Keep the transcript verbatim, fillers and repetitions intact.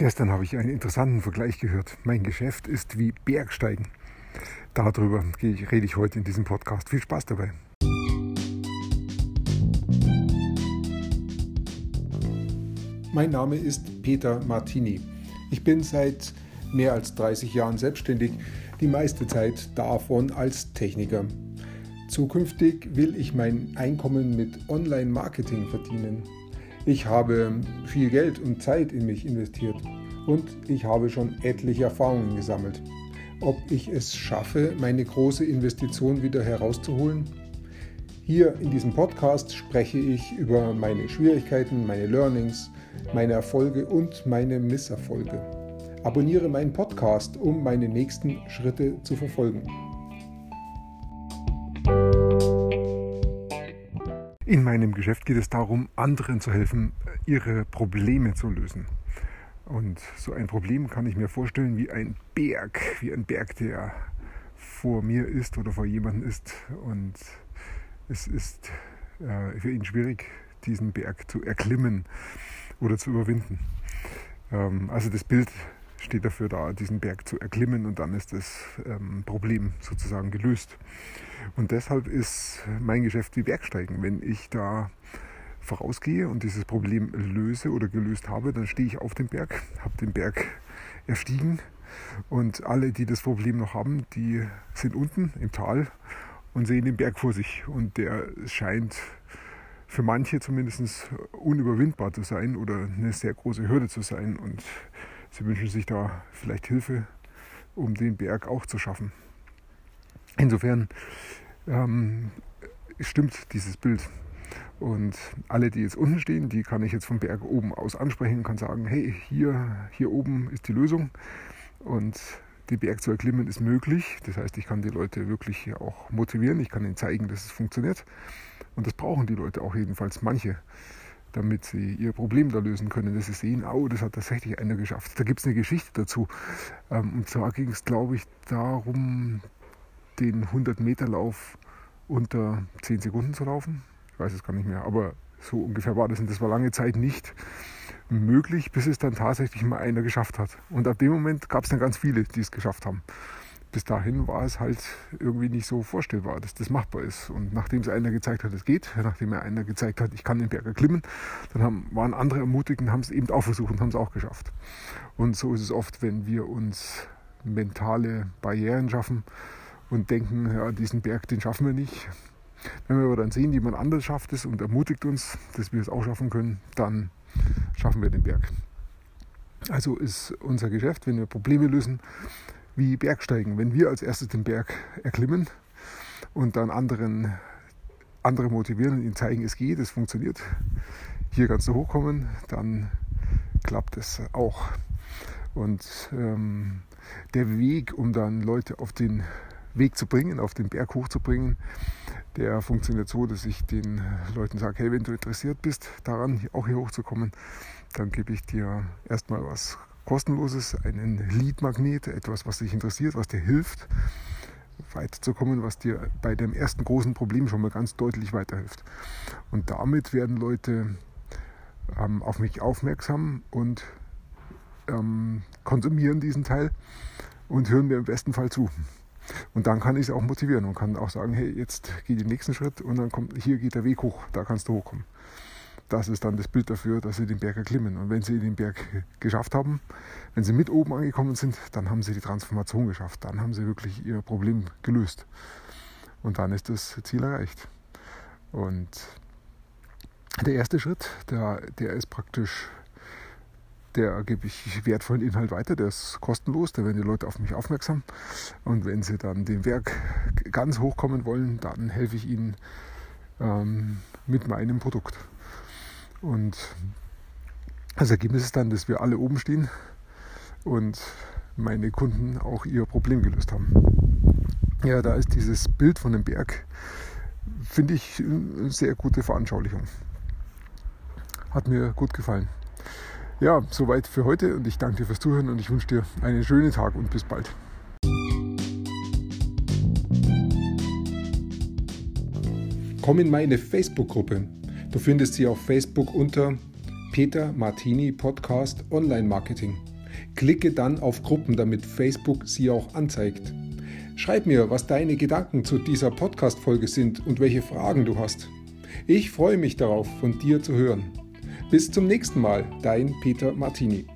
Gestern habe ich einen interessanten Vergleich gehört. Mein Geschäft ist wie Bergsteigen. Darüber rede ich heute in diesem Podcast. Viel Spaß dabei. Mein Name ist Peter Martini. Ich bin seit mehr als dreißig Jahren selbstständig, die meiste Zeit davon als Techniker. Zukünftig will ich mein Einkommen mit Online-Marketing verdienen. Ich habe viel Geld und Zeit in mich investiert und ich habe schon etliche Erfahrungen gesammelt. Ob ich es schaffe, meine große Investition wieder herauszuholen? Hier in diesem Podcast spreche ich über meine Schwierigkeiten, meine Learnings, meine Erfolge und meine Misserfolge. Abonniere meinen Podcast, um meine nächsten Schritte zu verfolgen. In meinem Geschäft geht es darum, anderen zu helfen, ihre Probleme zu lösen. Und so ein Problem kann ich mir vorstellen wie ein Berg, wie ein Berg, der vor mir ist oder vor jemandem ist. Und es ist äh, für ihn schwierig, diesen Berg zu erklimmen oder zu überwinden. Ähm, also das Bild steht dafür da, diesen Berg zu erklimmen, und dann ist das ähm, Problem sozusagen gelöst. Und deshalb ist mein Geschäft wie Bergsteigen. Wenn ich da vorausgehe und dieses Problem löse oder gelöst habe, dann stehe ich auf dem Berg, habe den Berg erstiegen, und alle, die das Problem noch haben, die sind unten im Tal und sehen den Berg vor sich, und der scheint für manche zumindest unüberwindbar zu sein oder eine sehr große Hürde zu sein, und sie wünschen sich da vielleicht Hilfe, um den Berg auch zu schaffen. Insofern ähm, stimmt dieses Bild. Und alle, die jetzt unten stehen, die kann ich jetzt vom Berg oben aus ansprechen und kann sagen, hey, hier, hier oben ist die Lösung, und den Berg zu erklimmen ist möglich. Das heißt, ich kann die Leute wirklich auch motivieren, ich kann ihnen zeigen, dass es funktioniert, und das brauchen die Leute auch, jedenfalls manche, damit sie ihr Problem da lösen können, dass sie sehen, oh, das hat tatsächlich einer geschafft. Da gibt es eine Geschichte dazu. Und zwar ging es, glaube ich, darum, den hundert-Meter-Lauf unter zehn Sekunden zu laufen. Ich weiß es gar nicht mehr, aber so ungefähr war das. Und das war lange Zeit nicht möglich, bis es dann tatsächlich mal einer geschafft hat. Und ab dem Moment gab es dann ganz viele, die es geschafft haben. Bis dahin war es halt irgendwie nicht so vorstellbar, dass das machbar ist. Und nachdem es einer gezeigt hat, es geht, nachdem er einer gezeigt hat, ich kann den Berg erklimmen, dann haben, waren andere ermutigt und haben es eben auch versucht und haben es auch geschafft. Und so ist es oft, wenn wir uns mentale Barrieren schaffen und denken, ja, diesen Berg, den schaffen wir nicht. Wenn wir aber dann sehen, jemand anderes schafft es und ermutigt uns, dass wir es auch schaffen können, dann schaffen wir den Berg. Also ist unser Geschäft, wenn wir Probleme lösen, wie Bergsteigen. Wenn wir als erstes den Berg erklimmen und dann anderen, andere motivieren und ihnen zeigen, es geht, es funktioniert, hier kannst du hochkommen, dann klappt es auch. Und ähm, der Weg, um dann Leute auf den Weg zu bringen, auf den Berg hochzubringen, der funktioniert so, dass ich den Leuten sage, hey, wenn du interessiert bist, daran auch hier hochzukommen, dann gebe ich dir erstmal was Kostenloses, einen Lead-Magnet, etwas, was dich interessiert, was dir hilft, weiterzukommen, was dir bei dem ersten großen Problem schon mal ganz deutlich weiterhilft. Und damit werden Leute ähm, auf mich aufmerksam und ähm, konsumieren diesen Teil und hören mir im besten Fall zu. Und dann kann ich es auch motivieren und kann auch sagen, hey, jetzt geh den nächsten Schritt und dann kommt, hier geht der Weg hoch, da kannst du hochkommen. Das ist dann das Bild dafür, dass sie den Berg erklimmen. Und wenn sie den Berg geschafft haben, wenn sie mit oben angekommen sind, dann haben sie die Transformation geschafft. Dann haben sie wirklich ihr Problem gelöst. Und dann ist das Ziel erreicht. Und der erste Schritt, der, der ist praktisch, der gebe ich wertvollen Inhalt weiter, der ist kostenlos, da werden die Leute auf mich aufmerksam. Und wenn sie dann den Berg ganz hochkommen wollen, dann helfe ich ihnen ähm, mit meinem Produkt. Und das Ergebnis ist dann, dass wir alle oben stehen und meine Kunden auch ihr Problem gelöst haben. Ja, da ist dieses Bild von dem Berg, finde ich, eine sehr gute Veranschaulichung. Hat mir gut gefallen. Ja, soweit für heute, und ich danke dir fürs Zuhören und ich wünsche dir einen schönen Tag und bis bald. Komm in meine Facebook-Gruppe. Du findest sie auf Facebook unter Peter Martini Podcast Online Marketing. Klicke dann auf Gruppen, damit Facebook sie auch anzeigt. Schreib mir, was deine Gedanken zu dieser Podcast-Folge sind und welche Fragen du hast. Ich freue mich darauf, von dir zu hören. Bis zum nächsten Mal, dein Peter Martini.